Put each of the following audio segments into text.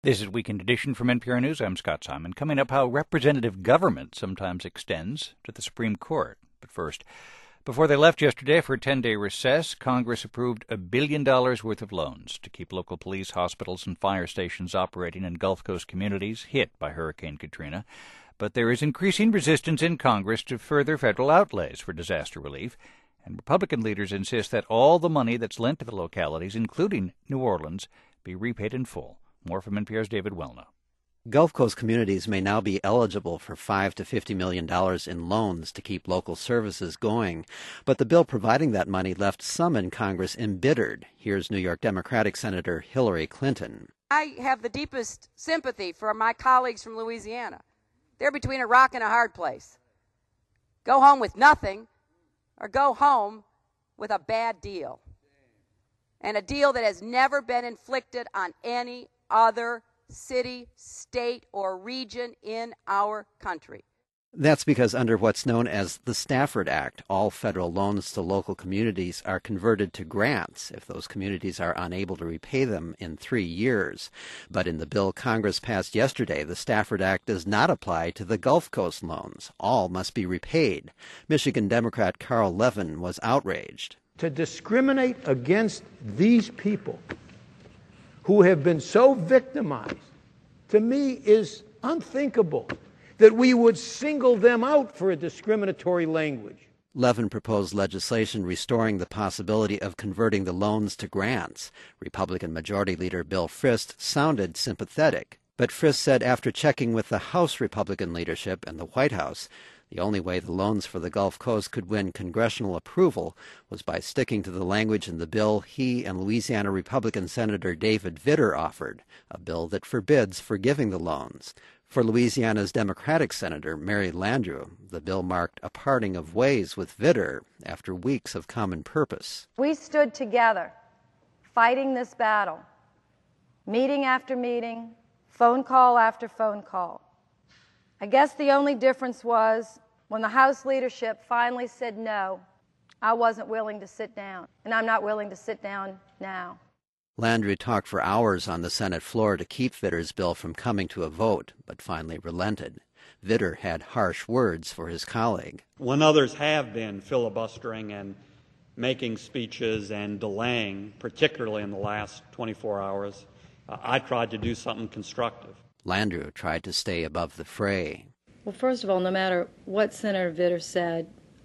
This is Weekend Edition from NPR News. I'm Scott Simon. Coming up, how representative government sometimes extends to the Supreme Court. But first, before they left yesterday for a 10-day recess, Congress approved $1 billion worth of loans to keep local police, hospitals, and fire stations operating in Gulf Coast communities hit by Hurricane Katrina. But there is increasing resistance in Congress to further federal outlays for disaster relief, and Republican leaders insist that all the money that's lent to the localities, including New Orleans, be repaid in full. More from NPR's David Welna. Gulf Coast communities may now be eligible for $5 to $50 million in loans to keep local services going. But the bill providing that money left some in Congress embittered. Here's New York Democratic Senator Hillary Clinton. I have the deepest sympathy for my colleagues from Louisiana. They're between a rock and a hard place. Go home with nothing or go home with a bad deal. And a deal that has never been inflicted on any other city, state, or region in our country. That's because under what's known as the Stafford Act, all federal loans to local communities are converted to grants if those communities are unable to repay them in 3 years. But in the bill Congress passed yesterday, the Stafford Act does not apply to the Gulf Coast loans. All must be repaid. Michigan Democrat Carl Levin was outraged. To discriminate against these people who have been so victimized, to me, is unthinkable, that we would single them out for a discriminatory language. Levin proposed legislation restoring the possibility of converting the loans to grants. Republican Majority Leader Bill Frist sounded sympathetic. But Frist said after checking with the House Republican leadership and the White House, the only way the loans for the Gulf Coast could win congressional approval was by sticking to the language in the bill he and Louisiana Republican Senator David Vitter offered, a bill that forbids forgiving the loans. For Louisiana's Democratic Senator Mary Landrieu, the bill marked a parting of ways with Vitter after weeks of common purpose. We stood together, fighting this battle, meeting after meeting, phone call after phone call. I guess the only difference was when the House leadership finally said no, I wasn't willing to sit down, and I'm not willing to sit down now. Landrieu talked for hours on the Senate floor to keep Vitter's bill from coming to a vote, but finally relented. Vitter had harsh words for his colleague. When others have been filibustering and making speeches and delaying, particularly in the last 24 hours, I tried to do something constructive. Landrieu tried to stay above the fray. Well, first of all, no matter what Senator Vitter said,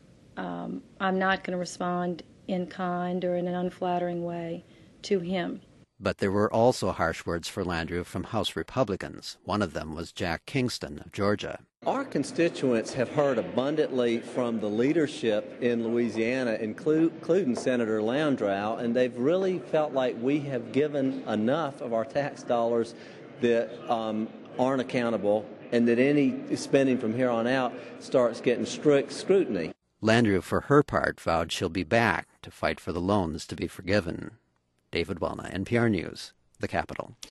I'm not going to respond in kind or in an unflattering way to him. But there were also harsh words for Landrieu from House Republicans. One of them was Jack Kingston of Georgia. Our constituents have heard abundantly from the leadership in Louisiana, including Senator Landrieu, and they've really felt like we have given enough of our tax dollars that aren't accountable, and that any spending from here on out starts getting strict scrutiny. Landrieu, for her part, vowed she'll be back to fight for the loans to be forgiven. David Welna, NPR News, the Capitol.